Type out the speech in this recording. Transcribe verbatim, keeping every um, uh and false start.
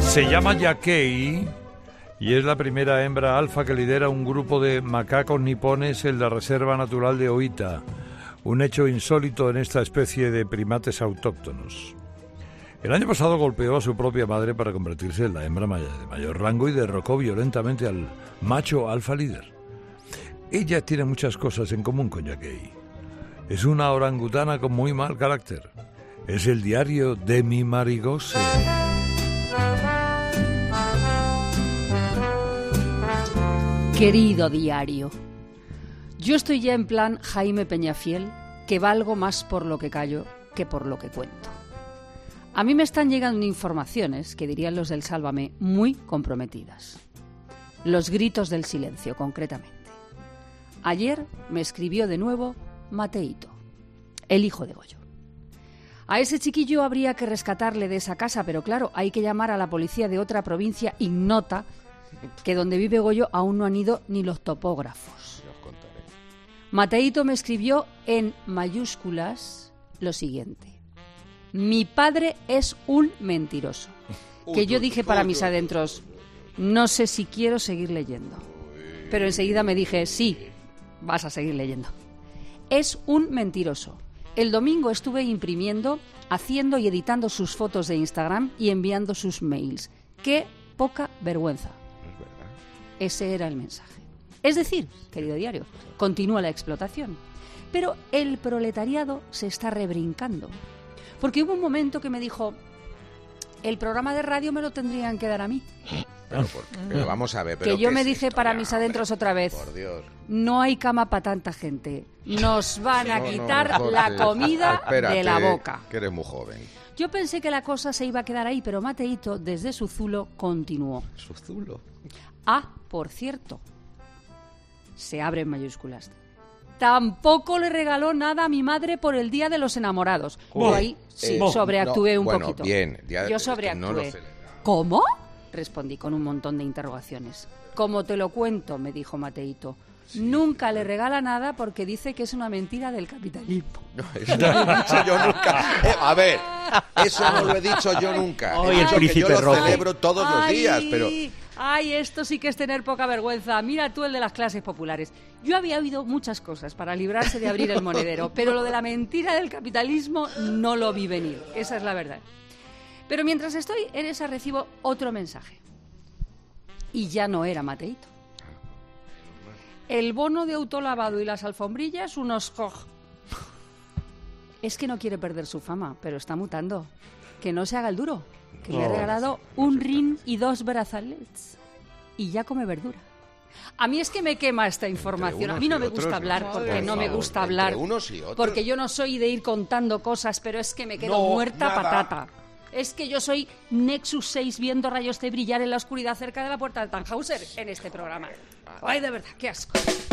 Se llama Yakei y es la primera hembra alfa que lidera un grupo de macacos nipones en la Reserva Natural de Oita, un hecho insólito en esta especie de primates autóctonos. El año pasado golpeó a su propia madre para convertirse en la hembra de mayor rango y derrocó violentamente al macho alfa líder. Ella tiene muchas cosas en común con Yakei. Es una orangutana con muy mal carácter. Es el diario de mi Marigose. Querido diario, yo estoy ya en plan Jaime Peñafiel, que valgo más por lo que callo que por lo que cuento. A mí me están llegando informaciones, que dirían los del Sálvame, muy comprometidas. Los gritos del silencio, concretamente. Ayer me escribió de nuevo Mateito, el hijo de Goyo. A ese chiquillo habría que rescatarle de esa casa, pero claro, hay que llamar a la policía de otra provincia ignota, que donde vive Goyo aún no han ido ni los topógrafos. Mateito me escribió en mayúsculas lo siguiente: mi padre es un mentiroso. Que yo dije para mis adentros, no sé si quiero seguir leyendo. Pero enseguida me dije, sí, vas a seguir leyendo. Es un mentiroso. El domingo estuve imprimiendo, haciendo y editando sus fotos de Instagram y enviando sus mails. ¡Qué poca vergüenza! Ese era el mensaje. Es decir, querido diario, continúa la explotación. Pero el proletariado se está rebrincando. Porque hubo un momento que me dijo, el programa de radio me lo tendrían que dar a mí. Pero, por, pero vamos a ver. Pero que yo me es dije esto? para Ya, mis adentros hombre, otra vez, por Dios. No hay cama para tanta gente. Nos van a No, no, quitar Jorge, la comida espérate, de la boca. Que eres muy joven. Yo pensé que la cosa se iba a quedar ahí, pero Mateito, desde su zulo, continuó. ¿Su zulo? Ah, por cierto, se abre en mayúsculas. Tampoco le regaló nada a mi madre por el Día de los Enamorados. Oh, Yo ahí sí, eh, sobreactué no, un bueno, poquito. bien. Ya, Yo es que sobreactué. no lo celebra. ¿Cómo? Respondí con un montón de interrogaciones. Como te lo cuento, me dijo Mateito. Sí, nunca le regala nada porque dice que es una mentira del capitalismo. No, eso no lo he dicho yo nunca. Eh, a ver, eso no lo he dicho yo nunca. Hoy He el dicho príncipe que yo lo rojo. celebro todos Ay, los días, pero... Ay, esto sí que es tener poca vergüenza. Mira tú el de las clases populares. Yo había oído muchas cosas para librarse de abrir el monedero, pero lo de la mentira del capitalismo no lo vi venir. Esa es la verdad. Pero mientras estoy en esa recibo otro mensaje. Y ya no era Mateito. El bono de autolavado y las alfombrillas, unos coj. Es que no quiere perder su fama, pero está mutando. Que no se haga el duro. Que le he regalado un ring y dos brazalets. Y ya come verdura. A mí es que me quema esta información. A mí no me gusta hablar porque no me gusta hablar. Porque yo no soy de ir contando cosas, pero es que me quedo muerta patata. Es que yo soy Nexus seis viendo rayos de brillar en la oscuridad cerca de la puerta de Tannhauser en este programa. Ay, de verdad, qué asco.